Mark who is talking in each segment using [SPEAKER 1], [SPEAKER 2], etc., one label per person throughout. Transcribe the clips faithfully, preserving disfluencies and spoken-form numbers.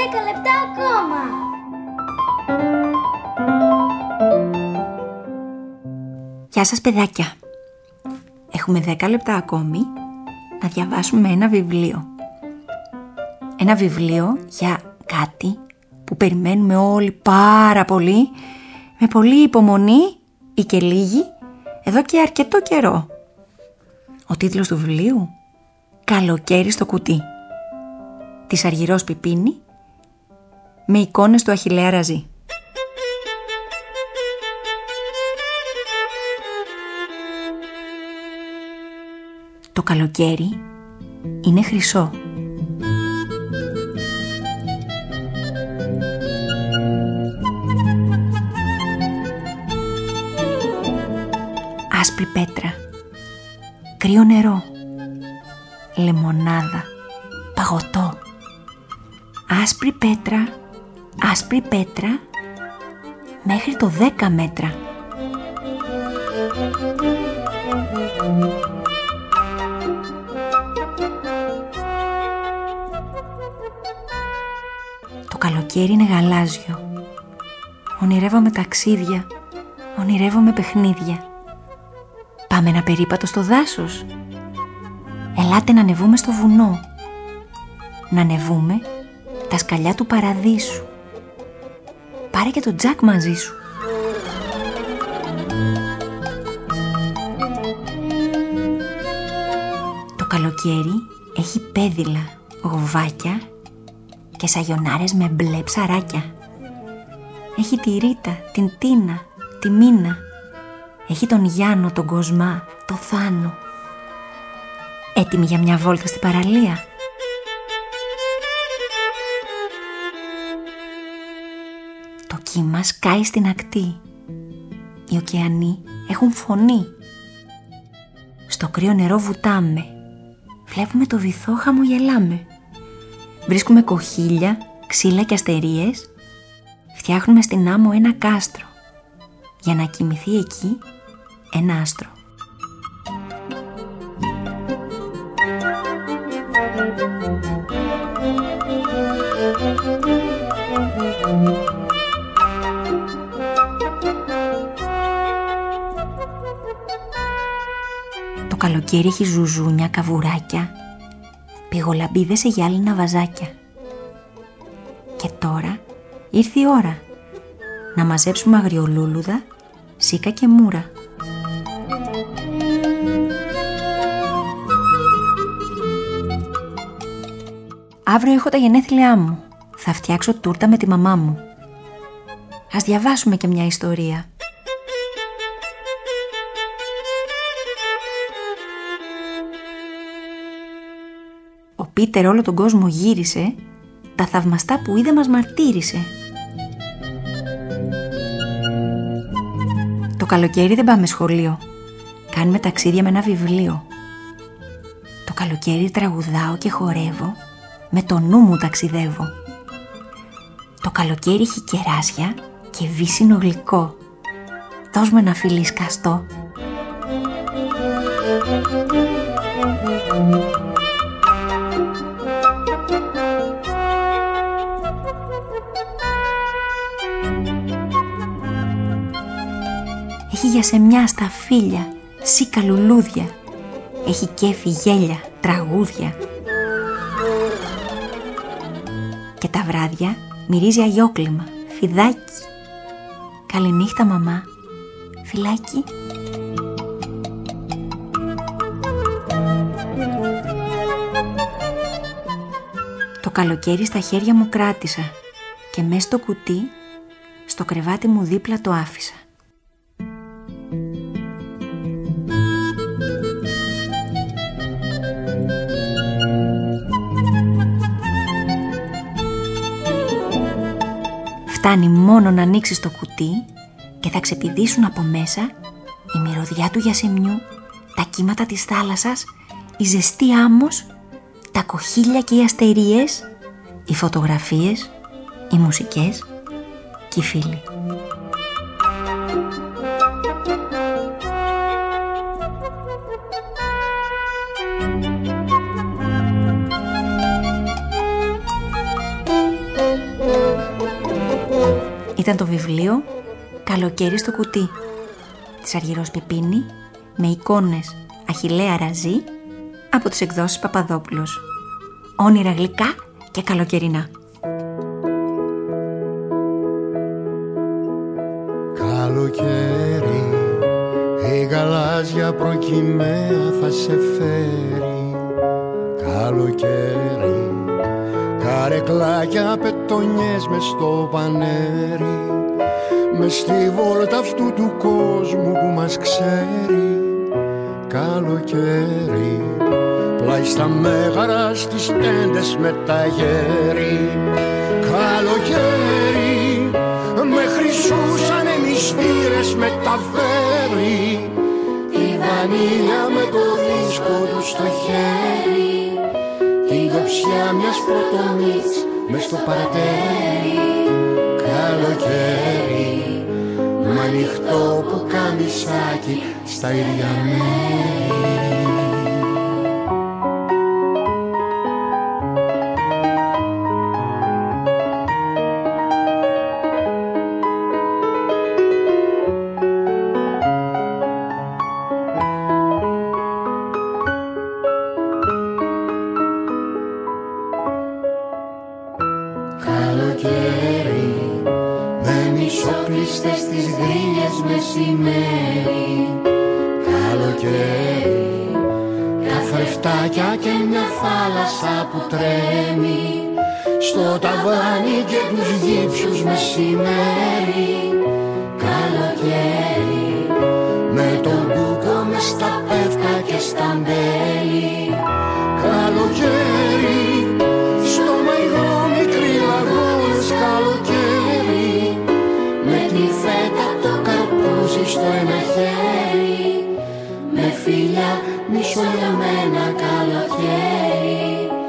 [SPEAKER 1] δέκα λεπτά ακόμα.
[SPEAKER 2] Γεια σας παιδάκια. Έχουμε δέκα λεπτά ακόμη να διαβάσουμε ένα βιβλίο. Ένα βιβλίο για κάτι που περιμένουμε όλοι πάρα πολύ, με πολλή υπομονή ή και λίγη, εδώ και αρκετό καιρό. Ο τίτλος του βιβλίου «Καλοκαίρι στο κουτί» της Αργυρός Πιπίνη, με εικόνες του Αχιλλέα Ραζή. Το καλοκαίρι είναι χρυσό. Άσπρη πέτρα, κρύο νερό, λεμονάδα, παγωτό. Άσπρη πέτρα, άσπρη πέτρα, μέχρι το δέκα μέτρα. Το καλοκαίρι είναι γαλάζιο. Ονειρεύομαι ταξίδια, ονειρεύομαι παιχνίδια. Πάμε ένα περίπατο στο δάσος. Ελάτε να ανεβούμε στο βουνό. Να ανεβούμε τα σκαλιά του παραδείσου. Πάρε και το Τζακ μαζί σου. Το καλοκαίρι έχει πέδιλα, γοβάκια και σαγιονάρες με μπλε ψαράκια. Έχει τη Ρίτα, την Τίνα, τη Μίνα. Έχει τον Γιάννο, τον Κοσμά, το Θάνο. Έτοιμοι για μια βόλτα στην παραλία? Το κύμα σκάει στην ακτή. Οι ωκεανοί έχουν φωνή. Στο κρύο νερό βουτάμε. Βλέπουμε το βυθό, χαμογελάμε. Βρίσκουμε κοχύλια, ξύλα και αστερίες. Φτιάχνουμε στην άμμο ένα κάστρο για να κοιμηθεί εκεί ένα άστρο. Το καλοκαίρι έχει ζουζούνια, καβουράκια, πηγολαμπίδες σε γυάλινα βαζάκια. Και τώρα ήρθε η ώρα να μαζέψουμε αγριολούλουδα, σίκα και μούρα. Αύριο έχω τα γενέθλιά μου. Θα φτιάξω τούρτα με τη μαμά μου. Ας διαβάσουμε και μια ιστορία. Ο Πίτερ όλο τον κόσμο γύρισε, τα θαυμαστά που είδε μας μαρτύρησε. Το καλοκαίρι δεν πάμε σχολείο. Κάνουμε ταξίδια με ένα βιβλίο. Το καλοκαίρι τραγουδάω και χορεύω, με το νου μου ταξιδεύω. Το καλοκαίρι έχει κεράσια και βύσσινο γλυκό. Δώσ' μου ένα φιλί σκαστό. Έχει γιασεμιά στα φύλλια, σίκα λουλούδια. Έχει κέφι, γέλια, τραγούδια. Και τα βράδια μυρίζει αγιόκλημα, φιδάκι. Καληνύχτα μαμά, φιλάκι. Το καλοκαίρι στα χέρια μου κράτησα και μες στο κουτί, στο κρεβάτι μου δίπλα το άφησα. Φτάνει μόνο να ανοίξεις το κουτί και θα ξεπηδήσουν από μέσα η μυρωδιά του γιασεμιού, τα κύματα της θάλασσας, η ζεστή άμμος, τα κοχύλια και οι αστερίες, οι φωτογραφίες, οι μουσικές και οι φίλοι. Ήταν το βιβλίο «Καλοκαίρι στο κουτί» της Αργυρός Πιπίνη, με εικόνες Αχιλλέα Ραζή, από τις εκδόσεις Παπαδόπουλος. Όνειρα γλυκά και καλοκαιρινά.
[SPEAKER 1] Καλοκαίρι, η γαλάζια προκυμαία θα σε φέρει. Καλοκαίρι, καρεκλάκια πετονιές μες στο πανέρι, μες στη βόλτα αυτού του κόσμου που μας ξέρει. Καλοκαίρι, πλάι στα μέγαρα στις τέντες με τα γέρι. Καλοκαίρι, με χρυσούς ανεμιστήρες με τα φέρι, τη βανίλια με το δίσκο του στο χέρι, την κοψιά μιας πρωτομής μες στο παρατέρι. Καλοκαίρι, μ' ανοιχτό που καμισάκι στα ίδια μέρη. Καλοκαίρι, με μισοπλίστες στις γκρίνιες μεσημέρι. Καλοκαίρι, τα φρεφτάκια και μια θάλασσα που τρέμει, στο ταβάνι και τους γύψους μεσημέρι. Καλοκαίρι, με τον μπούκο μες στα πεύκα και στα μπέλη. Καλοκαίρι, στο μαϊγό μικρή λαγώνες. Καλοκαίρι, με τη φέτα το καρπούζι στο ένα χέρι, με φίλια μισολιωμένα. Καλοκαίρι,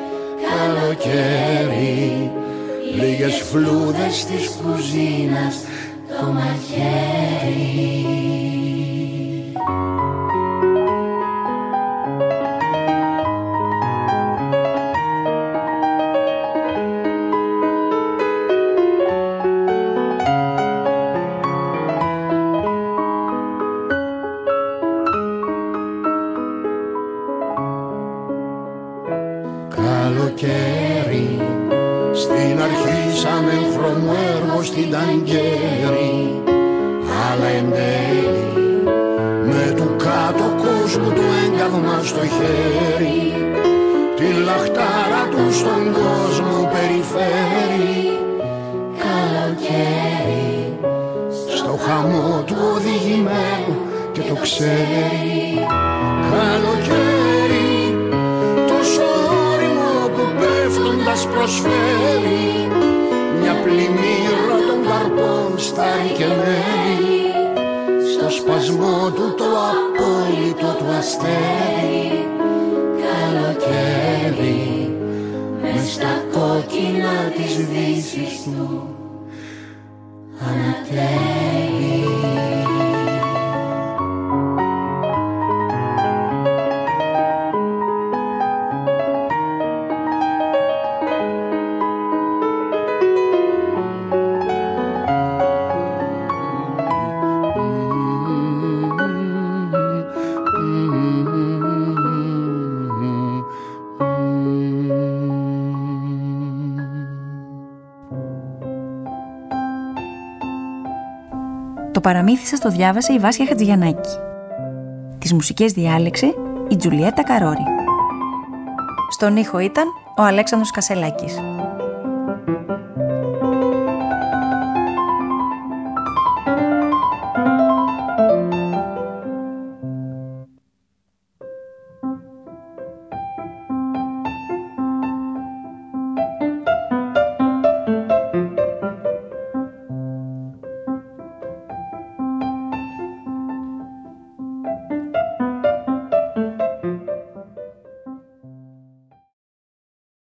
[SPEAKER 1] καλοκαίρι, λίγες φλούδες της κουζίνας το μαχαίρι. Καλοκαίρι, στην αρχή σαν έμφρομο έργο στην ταγκέρι, αλλά εν τέλει με του κάτω κόσμου το έγκαυμα στο χέρι, τη λαχτάρα του στον κόσμο περιφέρει. Καλοκαίρι, στο χαμό του οδηγημένο και το ξέρει. Καλοκαίρι, πέφτοντας προσφέρει μια πλημμύρα των καρπών στα και μέλη, στο σπασμό του το απόλυτο του αστέρι. Καλοκαίρι, μες στα κόκκινα της δύσης του ανατέλει.
[SPEAKER 2] Το παραμύθι σας το διάβασε η Βάσια Χατζηγιαννάκη. Τις μουσικές διάλεξε η Τζουλιέτα Καρόρη. Στον ήχο ήταν ο Αλέξανδρος Κασελάκης.